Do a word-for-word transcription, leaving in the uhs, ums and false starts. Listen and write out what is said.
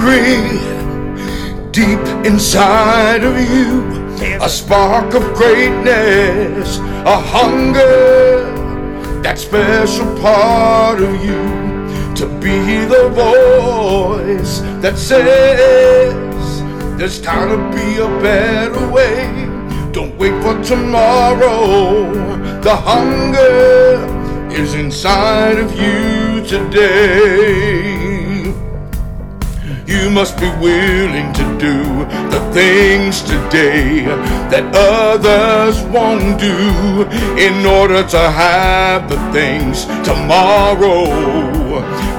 hungry deep inside of you, a spark of greatness, a hunger, that special part of you, to be the voice that says there's gotta be a better way. Don't wait for tomorrow. The hunger is inside of you today. You must be willing to do the things today that others won't do in order to have the things tomorrow.